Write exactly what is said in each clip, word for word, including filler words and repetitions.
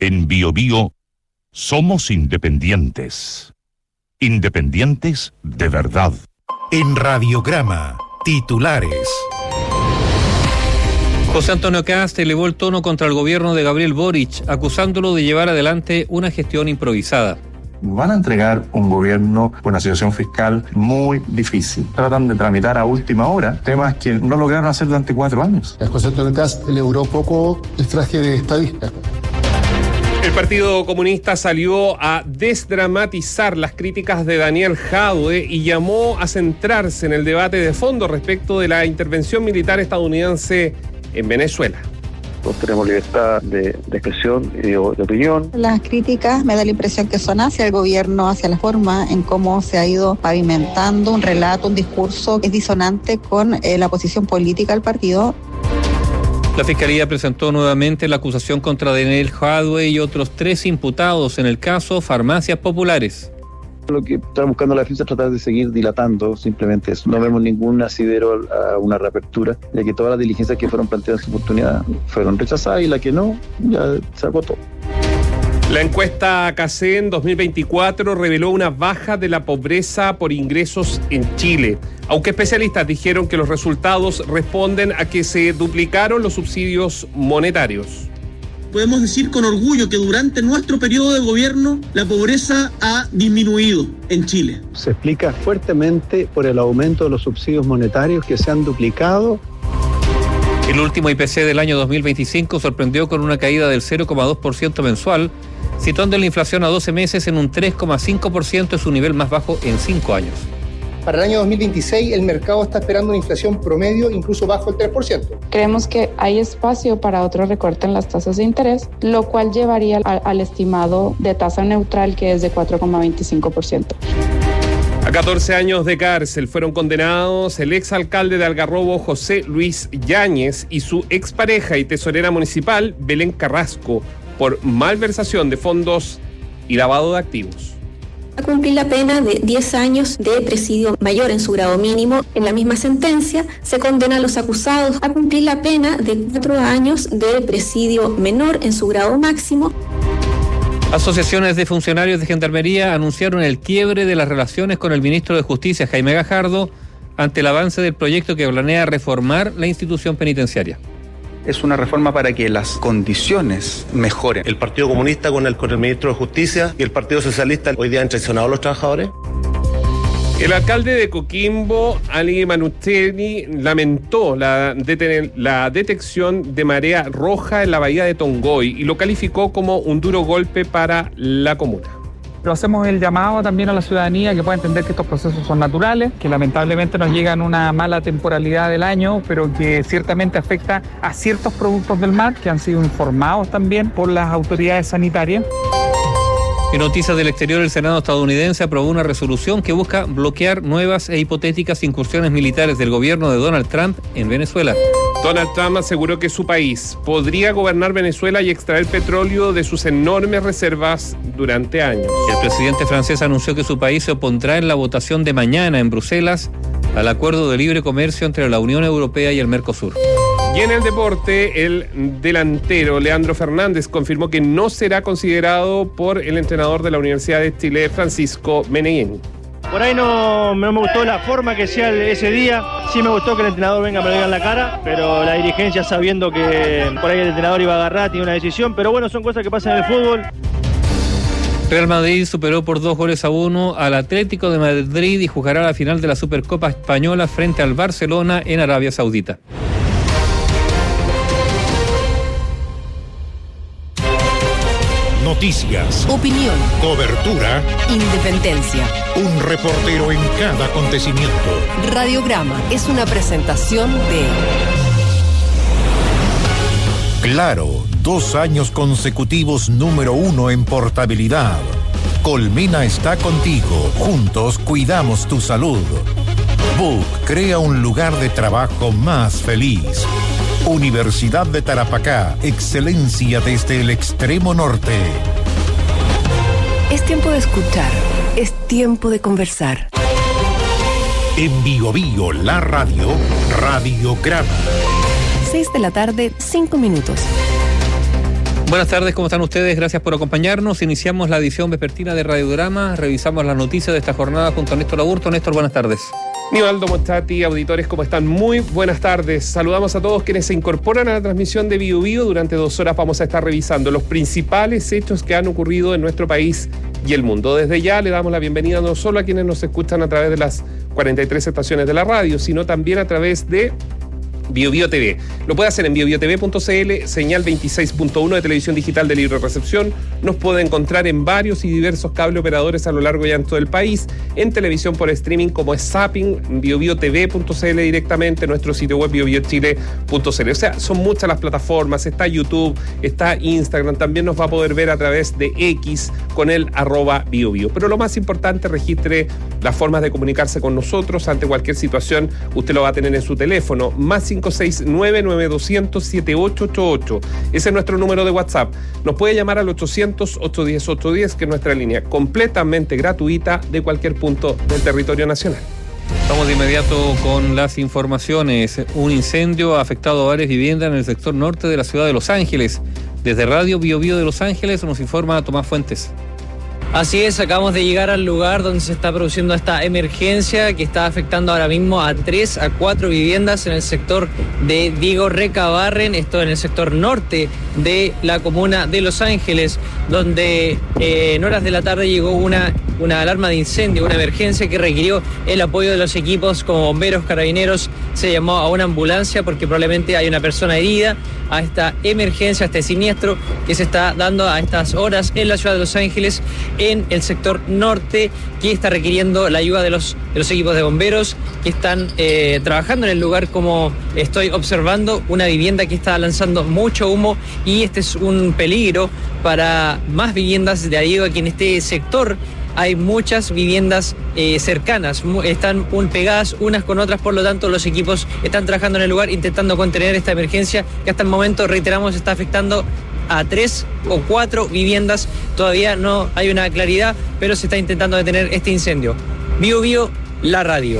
En Biobío somos independientes. Independientes de verdad. En Radiograma, titulares. José Antonio Kast elevó el tono contra el gobierno de Gabriel Boric, acusándolo de llevar adelante una gestión improvisada. Van a entregar un gobierno con una situación fiscal muy difícil. Tratan de tramitar a última hora temas que no lograron hacer durante cuatro años. El José Antonio Kast elaboró poco el traje de estadista. El Partido Comunista salió a desdramatizar las críticas de Daniel Jadwe y llamó a centrarse en el debate de fondo respecto de la intervención militar estadounidense en Venezuela. Todos tenemos libertad de, de expresión y de, de opinión. Las críticas me da la impresión que son hacia el gobierno, hacia la forma en cómo se ha ido pavimentando un relato, un discurso que es disonante con eh, la posición política del partido. La Fiscalía presentó nuevamente la acusación contra Daniel Jadwe y otros tres imputados en el caso Farmacias Populares. Lo que está buscando la defensa es tratar de seguir dilatando simplemente eso. No vemos ningún asidero a una reapertura, ya que todas las diligencias que fueron planteadas en su oportunidad fueron rechazadas y la que no, ya se agotó. La encuesta C A C E en dos mil veinticuatro reveló una baja de la pobreza por ingresos en Chile, aunque especialistas dijeron que los resultados responden a que se duplicaron los subsidios monetarios. Podemos decir con orgullo que durante nuestro periodo de gobierno la pobreza ha disminuido en Chile. Se explica fuertemente por el aumento de los subsidios monetarios que se han duplicado. El último I P C del año dos mil veinticinco sorprendió con una caída del cero coma dos por ciento mensual, situando la inflación a doce meses en un tres coma cinco por ciento, es su nivel más bajo en cinco años. Para el año dos mil veintiséis el mercado está esperando una inflación promedio incluso bajo el tres por ciento. Creemos que hay espacio para otro recorte en las tasas de interés, lo cual llevaría al, al estimado de tasa neutral que es de cuatro coma veinticinco por ciento. A catorce años de cárcel fueron condenados el exalcalde de Algarrobo, José Luis Yáñez, y su expareja y tesorera municipal, Belén Carrasco, por malversación de fondos y lavado de activos. A cumplir la pena de diez años de presidio mayor en su grado mínimo. En la misma sentencia se condena a los acusados a cumplir la pena de cuatro años de presidio menor en su grado máximo. Asociaciones de funcionarios de Gendarmería anunciaron el quiebre de las relaciones con el ministro de Justicia, Jaime Gajardo, ante el avance del proyecto que planea reformar la institución penitenciaria. Es una reforma para que las condiciones mejoren. El Partido Comunista con el, con el ministro de Justicia y el Partido Socialista hoy día han traicionado a los trabajadores. El alcalde de Coquimbo, Ali Manucheni, lamentó la, deten- la detección de marea roja en la bahía de Tongoy y lo calificó como un duro golpe para la comuna. Pero hacemos el llamado también a la ciudadanía que pueda entender que estos procesos son naturales, que lamentablemente nos llega en una mala temporalidad del año, pero que ciertamente afecta a ciertos productos del mar que han sido informados también por las autoridades sanitarias. En noticias del exterior, el Senado estadounidense aprobó una resolución que busca bloquear nuevas e hipotéticas incursiones militares del gobierno de Donald Trump en Venezuela. Donald Trump aseguró que su país podría gobernar Venezuela y extraer petróleo de sus enormes reservas durante años. El presidente francés anunció que su país se opondrá en la votación de mañana en Bruselas al acuerdo de libre comercio entre la Unión Europea y el Mercosur. Y en el deporte, el delantero Leandro Fernández confirmó que no será considerado por el entrenador de la Universidad de Chile, Francisco Meneghini. Por ahí no, no me gustó la forma que sea ese día. Sí me gustó que el entrenador venga a me lo diga en la cara, pero la dirigencia, sabiendo que por ahí el entrenador iba a agarrar, tiene una decisión. Pero bueno, son cosas que pasan en el fútbol. Real Madrid superó por dos goles a uno al Atlético de Madrid y jugará la final de la Supercopa Española frente al Barcelona en Arabia Saudita. Noticias, opinión, cobertura, independencia. Un reportero en cada acontecimiento. Radiograma es una presentación de Claro, dos años consecutivos número uno en portabilidad. Colmena está contigo. Juntos cuidamos tu salud. Book crea un lugar de trabajo más feliz. Universidad de Tarapacá, excelencia desde el extremo norte. Es tiempo de escuchar, es tiempo de conversar. En Bio Bio, la radio, Radiograma. seis de la tarde, cinco minutos. Buenas tardes, ¿cómo están ustedes? Gracias por acompañarnos. Iniciamos la edición vespertina de Radiodrama. Revisamos las noticias de esta jornada junto a Néstor Aburto. Néstor, buenas tardes. Nivaldo Mochati, auditores, ¿cómo están? Muy buenas tardes. Saludamos a todos quienes se incorporan a la transmisión de Bio Bio. Durante dos horas vamos a estar revisando los principales hechos que han ocurrido en nuestro país y el mundo. Desde ya le damos la bienvenida no solo a quienes nos escuchan a través de las cuarenta y tres estaciones de la radio, sino también a través de Bio Bio T V. Lo puede hacer en bio bio t v punto c l, señal veintiséis punto uno de televisión digital de libre recepción. Nos puede encontrar en varios y diversos cable operadores a lo largo y ancho del país, en televisión por streaming como es Zapping, bio bio t v punto c l directamente, nuestro sitio web bio bio chile punto c l. O sea, son muchas las plataformas, está YouTube, está Instagram, también nos va a poder ver a través de X con el arroba Bio Bio. Pero lo más importante, registre las formas de comunicarse con nosotros ante cualquier situación. Usted lo va a tener en su teléfono, más cinco seis nueve nueve dos cero cero siete ocho ocho ocho. Ese es nuestro número de WhatsApp. Nos puede llamar al ochocientos, ochocientos diez, ochocientos diez, que es nuestra línea completamente gratuita de cualquier punto del territorio nacional. Vamos de inmediato con las informaciones. Un incendio ha afectado a varias viviendas en el sector norte de la ciudad de Los Ángeles. Desde Radio Bio Bio de Los Ángeles nos informa Tomás Fuentes. Así es, acabamos de llegar al lugar donde se está produciendo esta emergencia que está afectando ahora mismo a tres a cuatro viviendas en el sector de Diego Recabarren, esto en el sector norte de la comuna de Los Ángeles, donde eh, en horas de la tarde llegó una, una alarma de incendio, una emergencia que requirió el apoyo de los equipos como bomberos, carabineros. Se llamó a una ambulancia porque probablemente hay una persona herida a esta emergencia, a este siniestro que se está dando a estas horas en la ciudad de Los Ángeles, en el sector norte, que está requiriendo la ayuda de los, de los equipos de bomberos que están eh, trabajando en el lugar, como estoy observando, una vivienda que está lanzando mucho humo, y este es un peligro para más viviendas de ahí, que en este sector hay muchas viviendas eh, cercanas, están un, pegadas unas con otras, por lo tanto los equipos están trabajando en el lugar intentando contener esta emergencia que hasta el momento, reiteramos, está afectando a tres o cuatro viviendas. Todavía no hay una claridad, pero se está intentando detener este incendio. Bio Bio, la radio.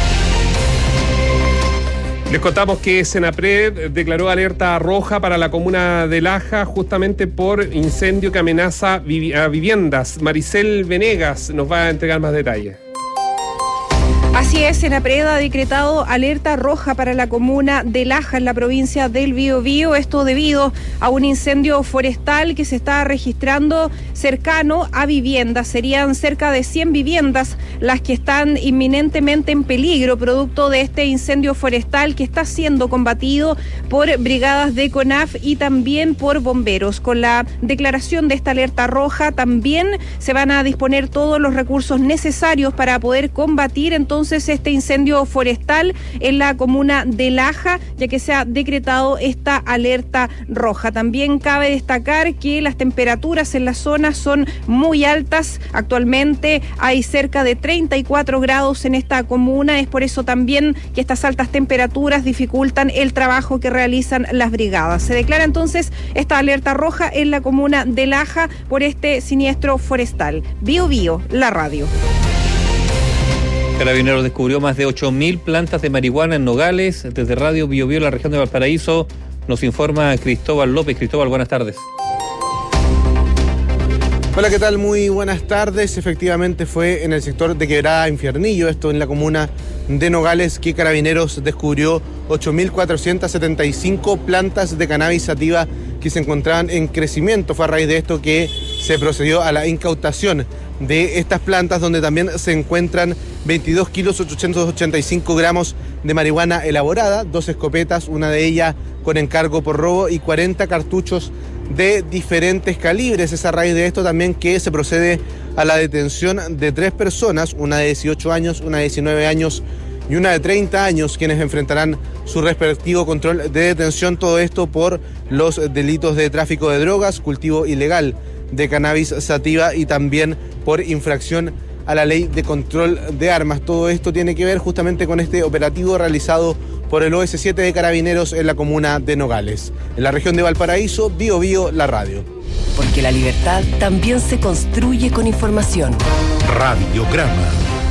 Les contamos que Senapred declaró alerta roja para la comuna de Laja justamente por incendio que amenaza vivi- a viviendas. Maricel Venegas nos va a entregar más detalles. Así es, Senapred ha decretado alerta roja para la comuna de Laja en la provincia del Biobío, esto debido a un incendio forestal que se está registrando cercano a viviendas. Serían cerca de cien viviendas las que están inminentemente en peligro producto de este incendio forestal que está siendo combatido por brigadas de CONAF y también por bomberos. Con la declaración de esta alerta roja también se van a disponer todos los recursos necesarios para poder combatir entonces Entonces este incendio forestal en la comuna de Laja, ya que se ha decretado esta alerta roja. También cabe destacar que las temperaturas en la zona son muy altas. Actualmente hay cerca de treinta y cuatro grados en esta comuna. Es por eso también que estas altas temperaturas dificultan el trabajo que realizan las brigadas. Se declara entonces esta alerta roja en la comuna de Laja por este siniestro forestal. Bio Bio, la radio. Carabineros descubrió más de ocho mil plantas de marihuana en Nogales. Desde Radio Bio Bio, la región de Valparaíso, nos informa Cristóbal López. Cristóbal, buenas tardes. Hola, ¿qué tal? Muy buenas tardes. Efectivamente fue en el sector de Quebrada Infiernillo, esto en la comuna de Nogales, que Carabineros descubrió ocho mil cuatrocientas setenta y cinco plantas de cannabis sativa que se encontraban en crecimiento. Fue a raíz de esto que se procedió a la incautación de estas plantas, donde también se encuentran veintidós kilos ochocientos ochenta y cinco gramos de marihuana elaborada, dos escopetas, una de ellas con encargo por robo, y cuarenta cartuchos de diferentes calibres. Es a raíz de esto también que se procede a la detención de tres personas, una de dieciocho años, una de diecinueve años y una de treinta años, quienes enfrentarán su respectivo control de detención. Todo esto por los delitos de tráfico de drogas, cultivo ilegal de cannabis sativa y también por infracción a la ley de control de armas. Todo esto tiene que ver justamente con este operativo realizado por el O S siete de Carabineros en la comuna de Nogales. En la región de Valparaíso, Bio Bio, la radio. Porque la libertad también se construye con información. Radiograma.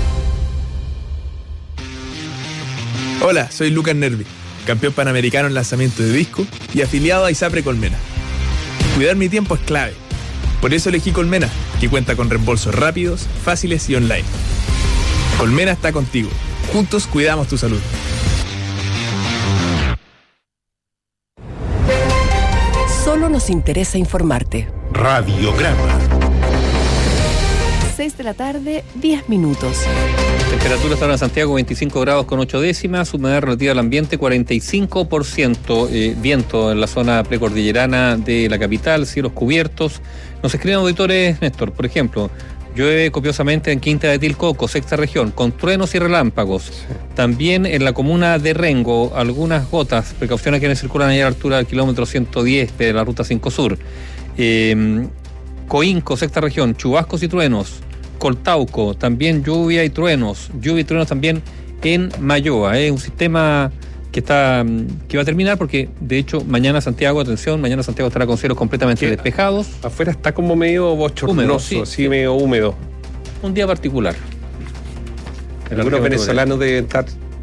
Hola, soy Lucas Nervi, campeón panamericano en lanzamiento de disco y afiliado a ISAPRE Colmena. Cuidar mi tiempo es clave. Por eso elegí Colmena, que cuenta con reembolsos rápidos, fáciles y online. Colmena está contigo. Juntos cuidamos tu salud. Solo nos interesa informarte. Radiograma. seis de la tarde, diez minutos. Temperatura está en Santiago, veinticinco grados con ocho décimas, humedad relativa al ambiente cuarenta y cinco por ciento, eh, viento en la zona precordillerana de la capital, cielos cubiertos. Nos escriben auditores, Néstor, por ejemplo, llueve copiosamente en Quinta de Tilcoco, sexta región, con truenos y relámpagos. Sí. También en la comuna de Rengo, algunas gotas, precaución a quienes circulan allá a la altura del kilómetro ciento diez de la ruta cinco Sur. Eh, Coinco, sexta región, chubascos y truenos. Coltauco, también lluvia y truenos, lluvia y truenos también en Mayoa, es ¿eh? un sistema que está que va a terminar porque de hecho mañana Santiago, atención, mañana Santiago estará con cielos completamente ¿Qué? despejados. Afuera está como medio bochornoso, húmedo, sí, así sí. medio húmedo. Un día particular. Algunos venezolanos deben estar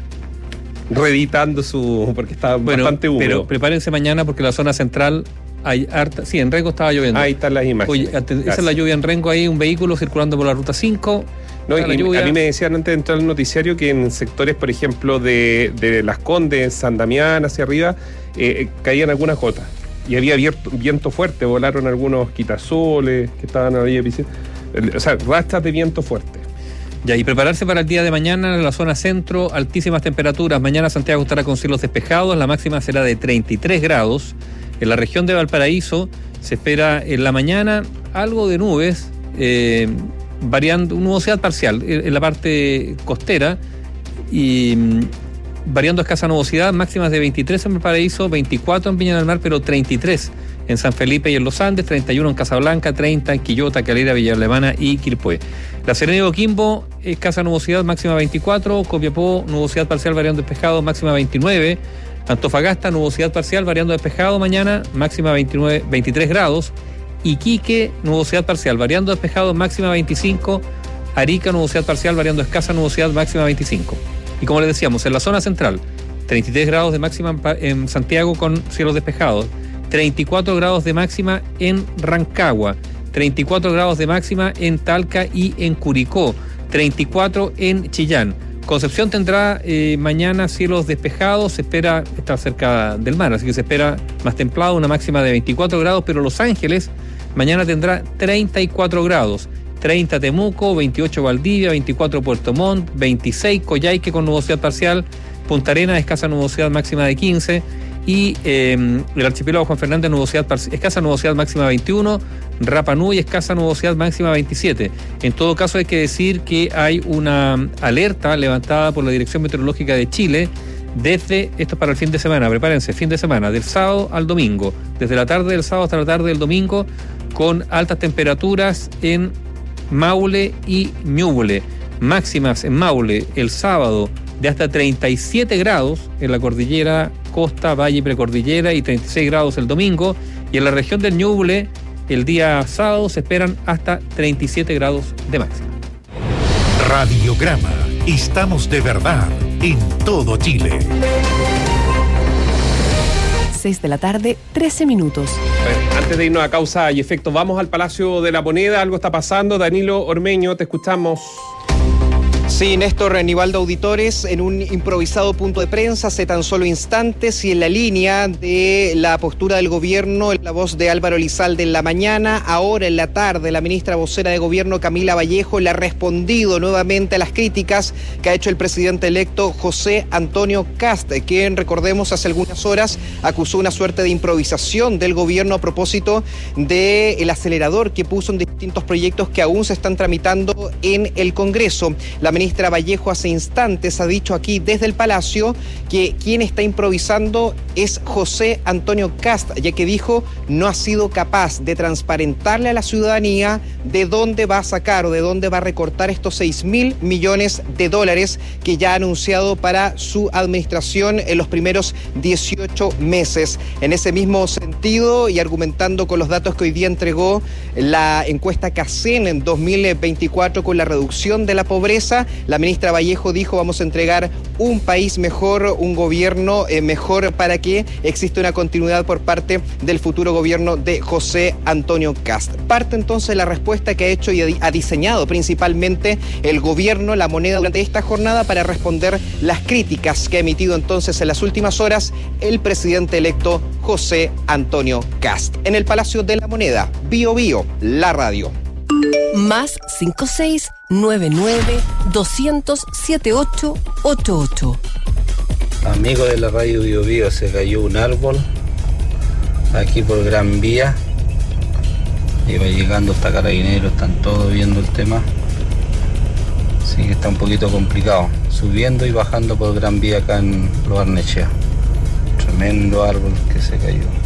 reeditando su, porque está bueno, bastante húmedo. Pero prepárense mañana porque la zona central hay harta, sí, en Rengo estaba lloviendo. Ahí están las imágenes. Oye, esa es la lluvia en Rengo, ahí un vehículo circulando por la ruta cinco. No, y a mí me decían antes de entrar al noticiario que en sectores, por ejemplo, de, de Las Condes, San Damián, hacia arriba, eh, caían algunas gotas. Y había viento, viento fuerte, volaron algunos quitasoles que estaban ahí. O sea, rastras de viento fuerte. Ya, y prepararse para el día de mañana en la zona centro, altísimas temperaturas. Mañana Santiago estará con cielos despejados, la máxima será de treinta y tres grados. En la región de Valparaíso se espera en la mañana algo de nubes, eh, variando, nubosidad parcial en la parte costera y variando escasa nubosidad, máximas de veintitrés en Valparaíso, veinticuatro en Viña del Mar, pero treinta y tres en San Felipe y en Los Andes, treinta y uno en Casablanca, treinta en Quillota, Calera, Villa Alemana y Quilpué. La Serena y Coquimbo, escasa nubosidad, máxima veinticuatro, Copiapó, nubosidad parcial variando despejado, máxima veintinueve, Antofagasta, nubosidad parcial variando despejado mañana, máxima veintinueve, veintitrés grados. Iquique, nubosidad parcial variando despejado, máxima veinticinco. Arica, nubosidad parcial variando escasa nubosidad, máxima veinticinco. Y como les decíamos, en la zona central, treinta y tres grados de máxima en Santiago con cielos despejados, treinta y cuatro grados de máxima en Rancagua, treinta y cuatro grados de máxima en Talca y en Curicó, treinta y cuatro en Chillán. Concepción tendrá eh, mañana cielos despejados, se espera estar cerca del mar, así que se espera más templado, una máxima de veinticuatro grados, pero Los Ángeles mañana tendrá treinta y cuatro grados, treinta Temuco, veintiocho Valdivia, veinticuatro Puerto Montt, veintiséis Coyhaique con nubosidad parcial, Punta Arenas escasa nubosidad máxima de quince y eh, el archipiélago Juan Fernández nubosidad escasa nubosidad máxima veintiuno, Rapa Nui escasa nubosidad máxima veintisiete. En todo caso hay que decir que hay una alerta levantada por la Dirección Meteorológica de Chile desde, esto es para el fin de semana, prepárense, fin de semana, del sábado al domingo, desde la tarde del sábado hasta la tarde del domingo, con altas temperaturas en Maule y Ñuble, máximas en Maule el sábado de hasta treinta y siete grados en la cordillera, costa, valle y precordillera, y treinta y seis grados el domingo, y en la región del Ñuble el día sábado se esperan hasta treinta y siete grados de máxima. Radiograma, estamos de verdad en todo Chile. seis de la tarde, trece minutos. Bueno, antes de irnos a causa y efecto, vamos al Palacio de la Moneda, algo está pasando. Danilo Ormeño, te escuchamos. Sí, Néstor, Nivaldo Auditores, en un improvisado punto de prensa hace tan solo instantes y en la línea de la postura del gobierno, en la voz de Álvaro Elizalde en la mañana, ahora en la tarde la ministra vocera de gobierno Camila Vallejo le ha respondido nuevamente a las críticas que ha hecho el presidente electo José Antonio Kast, quien, recordemos, hace algunas horas acusó una suerte de improvisación del gobierno a propósito del acelerador que puso en distintos proyectos que aún se están tramitando en el Congreso. La ministra Vallejo hace instantes ha dicho aquí desde el Palacio que quien está improvisando es José Antonio Kast, ya que dijo no ha sido capaz de transparentarle a la ciudadanía de dónde va a sacar o de dónde va a recortar estos seis mil millones de dólares que ya ha anunciado para su administración en los primeros dieciocho meses. En ese mismo sentido y argumentando con los datos que hoy día entregó la encuesta CACEN en dos mil veinticuatro con la reducción de la pobreza, mañana, la ministra Vallejo dijo: vamos a entregar un país mejor, un gobierno eh, mejor, para que exista una continuidad por parte del futuro gobierno de José Antonio Kast. Parte entonces la respuesta que ha hecho y ha diseñado principalmente el gobierno, La Moneda, durante esta jornada para responder las críticas que ha emitido entonces en las últimas horas el presidente electo José Antonio Kast. En el Palacio de La Moneda, Bio Bio, la radio. Más cinco seis nueve nueve dos cero cero siete ocho ocho ocho. Amigo de la radio Bio Bio, se cayó un árbol aquí por Gran Vía. Iba llegando hasta Carabineros, están todos viendo el tema. Así que está un poquito complicado. Subiendo y bajando por Gran Vía acá en Lo Barnechea. Tremendo árbol que se cayó.